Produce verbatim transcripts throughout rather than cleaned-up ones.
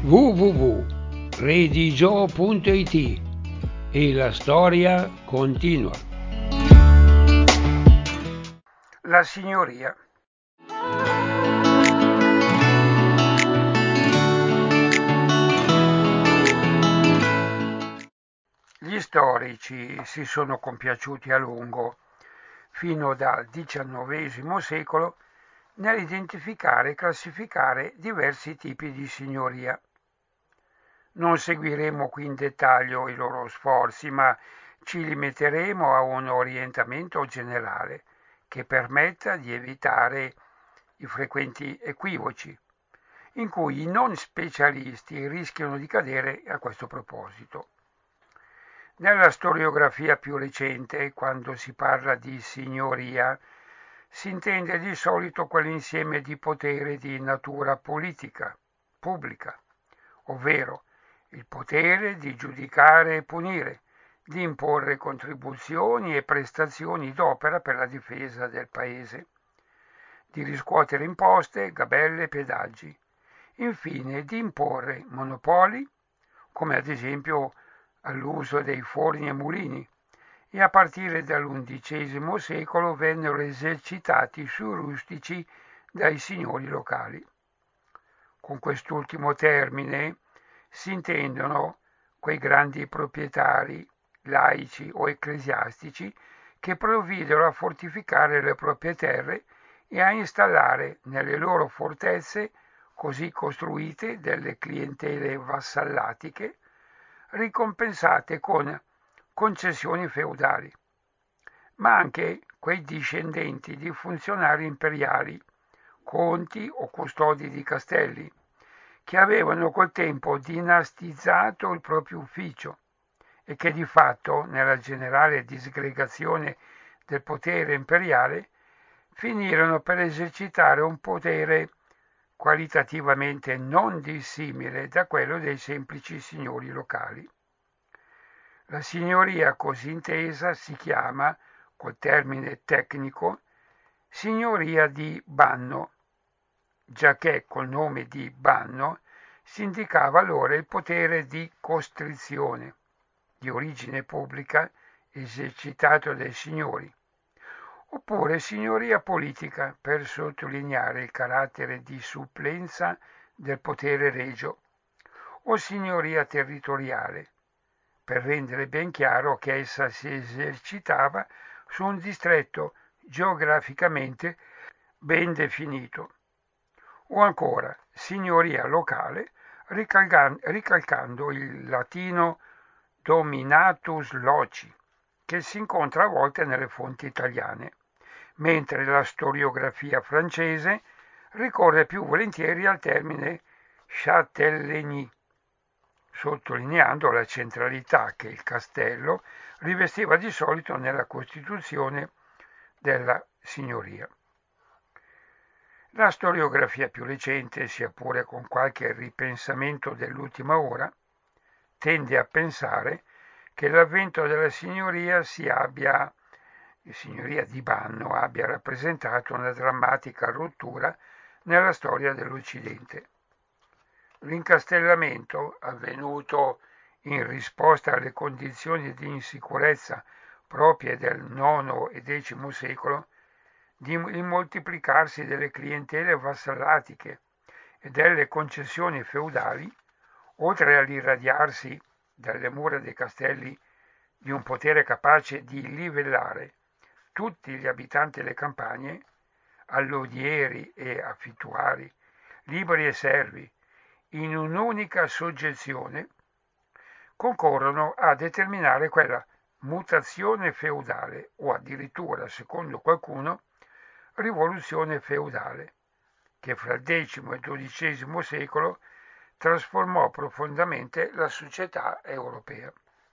w w w punto redigio punto i t e la storia continua. La signoria. Gli storici si sono compiaciuti a lungo, fino dal diciannovesimo secolo, nell'identificare e classificare diversi tipi di signoria. Non seguiremo qui in dettaglio i loro sforzi, ma ci limiteremo a un orientamento generale che permetta di evitare i frequenti equivoci, in cui i non specialisti rischiano di cadere a questo proposito. Nella storiografia più recente, quando si parla di signoria, si intende di solito quell'insieme di potere di natura politica, pubblica, ovvero il potere di giudicare e punire, di imporre contribuzioni e prestazioni d'opera per la difesa del paese, di riscuotere imposte, gabelle e pedaggi, infine di imporre monopoli, come ad esempio all'uso dei forni e mulini, e a partire dall'undicesimo secolo vennero esercitati sui rustici dai signori locali. Con quest'ultimo termine si intendono quei grandi proprietari, laici o ecclesiastici, che provvidero a fortificare le proprie terre e a installare nelle loro fortezze così costruite delle clientele vassallatiche, ricompensate con concessioni feudali, ma anche quei discendenti di funzionari imperiali, conti o custodi di castelli, che avevano col tempo dinastizzato il proprio ufficio e che di fatto, nella generale disgregazione del potere imperiale, finirono per esercitare un potere qualitativamente non dissimile da quello dei semplici signori locali. La signoria così intesa si chiama, col termine tecnico, signoria di banno, giacché col nome di banno si indicava allora il potere di costrizione, di origine pubblica, esercitato dai signori, oppure signoria politica, per sottolineare il carattere di supplenza del potere regio, o signoria territoriale, per rendere ben chiaro che essa si esercitava su un distretto geograficamente ben definito, o ancora signoria locale, ricalcando il latino dominatus loci, che si incontra a volte nelle fonti italiane, mentre la storiografia francese ricorre più volentieri al termine châtellenie, sottolineando la centralità che il castello rivestiva di solito nella costituzione della signoria. La storiografia più recente, sia pure con qualche ripensamento dell'ultima ora, tende a pensare che l'avvento della signoria si abbia, signoria di banno, abbia rappresentato una drammatica rottura nella storia dell'Occidente. L'incastellamento, avvenuto in risposta alle condizioni di insicurezza proprie del nono e decimo secolo, di il moltiplicarsi delle clientele vassallatiche e delle concessioni feudali, oltre all'irradiarsi dalle mura dei castelli di un potere capace di livellare tutti gli abitanti delle campagne, allodieri e affittuari, liberi e servi, in un'unica soggezione, concorrono a determinare quella mutazione feudale o addirittura, secondo qualcuno, rivoluzione feudale, che fra il decimo e il dodicesimo secolo trasformò profondamente la società europea.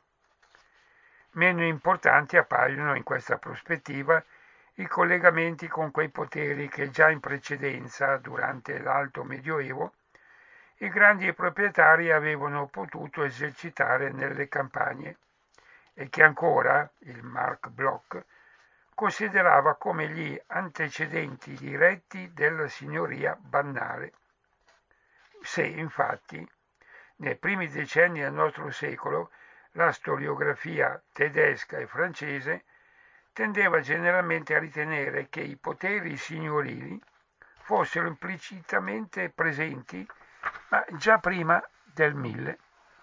Meno importanti appaiono in questa prospettiva i collegamenti con quei poteri che già in precedenza, durante l'Alto Medioevo, i grandi proprietari avevano potuto esercitare nelle campagne e che ancora il Marc Bloch considerava come gli antecedenti diretti della signoria bannale. Se infatti Nei primi decenni del nostro secolo la storiografia tedesca e francese tendeva generalmente a ritenere che i poteri signorili fossero implicitamente presenti ma già prima del mille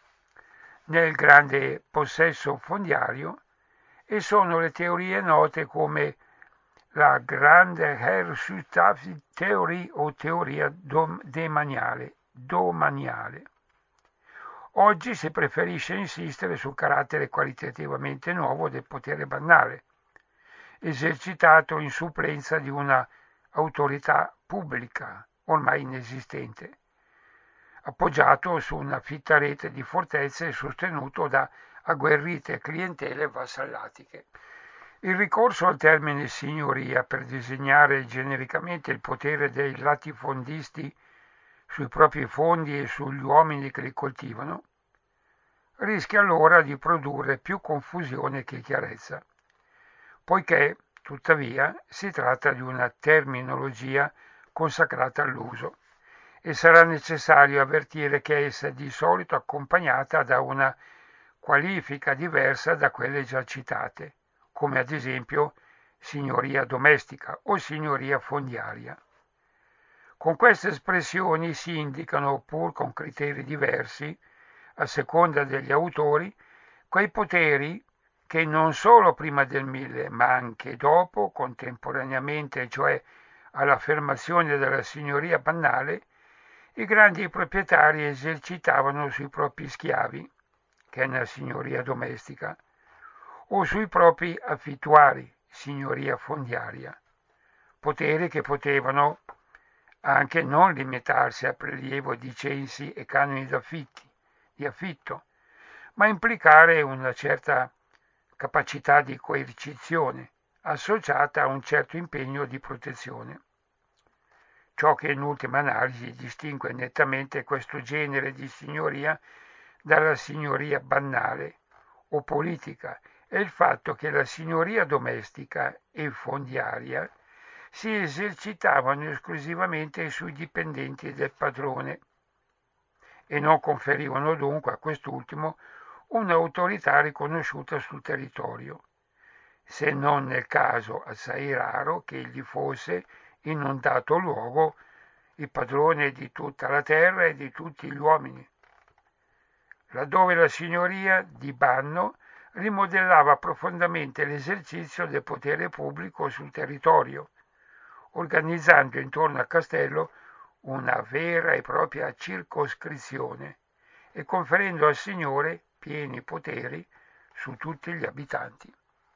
nel grande possesso fondiario, e sono le teorie note come la Grande Herrschaftstheorie o teoria demaniale, domaniale. Oggi si preferisce insistere sul carattere qualitativamente nuovo del potere banale, esercitato in supplenza di una autorità pubblica ormai inesistente, appoggiato su una fitta rete di fortezze e sostenuto da agguerrite clientele vassallatiche. Il ricorso al termine signoria per designare genericamente il potere dei latifondisti sui propri fondi e sugli uomini che li coltivano rischia allora di produrre più confusione che chiarezza, poiché, tuttavia, si tratta di una terminologia consacrata all'uso e sarà necessario avvertire che essa è di solito accompagnata da una qualifica diversa da quelle già citate, come ad esempio signoria domestica o signoria fondiaria. Con queste espressioni si indicano, pur con criteri diversi, a seconda degli autori, quei poteri che non solo prima del mille, ma anche dopo, contemporaneamente, cioè all'affermazione della signoria banale, i grandi proprietari esercitavano sui propri schiavi, che è una signoria domestica, o sui propri affittuari, signoria fondiaria, poteri che potevano anche non limitarsi a prelievo di censi e canoni d'affitti, di affitto, ma implicare una certa capacità di coercizione associata a un certo impegno di protezione. Ciò che in ultima analisi distingue nettamente questo genere di signoria dalla signoria banale o politica è il fatto che la signoria domestica e fondiaria si esercitavano esclusivamente sui dipendenti del padrone e non conferivano dunque a quest'ultimo un'autorità riconosciuta sul territorio, se non nel caso assai raro che egli fosse in un dato luogo il padrone di tutta la terra e di tutti gli uomini, laddove la signoria di Banno rimodellava profondamente l'esercizio del potere pubblico sul territorio, organizzando intorno al castello una vera e propria circoscrizione e conferendo al signore pieni poteri su tutti gli abitanti.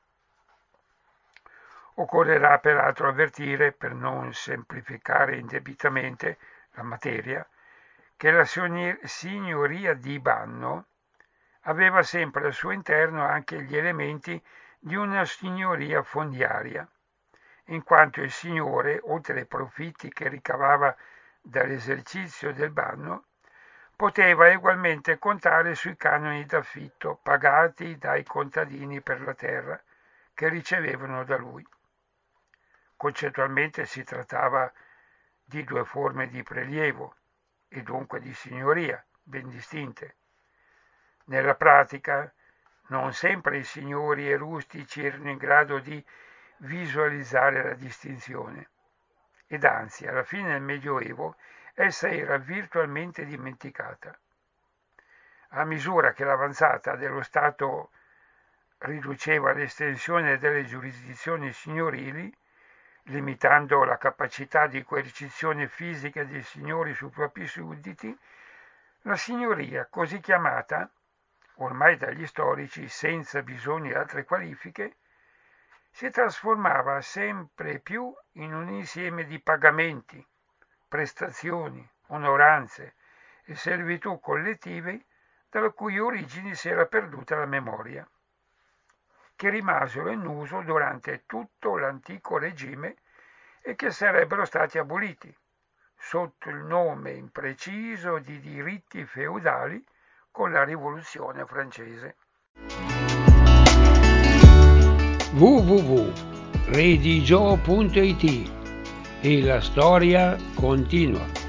Occorrerà peraltro avvertire, per non semplificare indebitamente la materia, che la signoria di Banno aveva sempre al suo interno anche gli elementi di una signoria fondiaria, in quanto il signore, oltre ai profitti che ricavava dall'esercizio del banno, poteva egualmente contare sui canoni d'affitto pagati dai contadini per la terra che ricevevano da lui. Concettualmente si trattava di due forme di prelievo e dunque di signoria ben distinte. Nella pratica non sempre i signori e rustici erano in grado di visualizzare la distinzione ed anzi alla fine del Medioevo essa era virtualmente dimenticata. A misura che l'avanzata dello Stato riduceva l'estensione delle giurisdizioni signorili, limitando la capacità di coercizione fisica dei signori sui propri sudditi, la signoria così chiamata, ormai dagli storici senza bisogno di altre qualifiche, si trasformava sempre più in un insieme di pagamenti, prestazioni, onoranze e servitù collettive dalla cui origine si era perduta la memoria, che rimasero in uso durante tutto l'antico regime e che sarebbero stati aboliti sotto il nome impreciso di diritti feudali con la Rivoluzione francese. w w w punto redigio punto it e la storia continua.